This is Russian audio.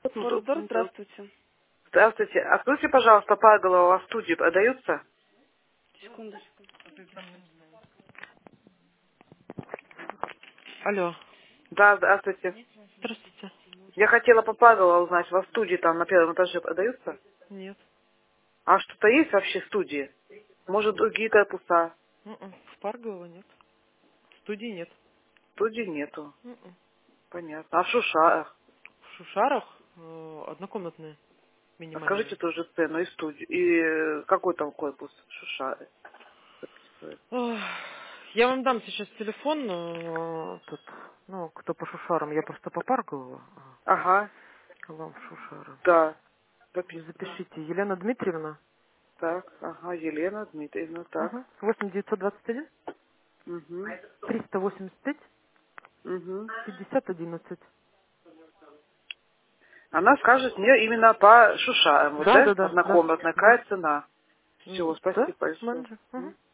Фордор, здравствуйте. Здравствуйте. Откройте, пожалуйста, Павлова в студии продаются? Секундочку. Алло, Да, здравствуйте. здравствуйте. Я хотела по Павлова узнать, во студии там на первом этаже продаются? Нет. А что-то есть вообще в студии? Может, другие корпуса? В Паргово нет. В студии нет. В студии нету. М-м. Понятно. А в Шушарах? В Шушарах однокомнатные, А скажите минимальные. тоже цену и студию. И какой там корпус в Шушары? Ох, я вам дам сейчас телефон, тут, ну, кто по Шушарам, я просто по Паргово, Ага, а вам в Шушары. да. Вы Записываю. запишите, Елена Дмитриевна, Так, ага, Елена Дмитриевна, так. 8921 Угу. 385 Угу. 5011. Она скажет мне именно по Шушарам, вот, Да, да? да, да, да, Однокомнатная, да. какая цена? Все, Да, спасибо большое. менеджер.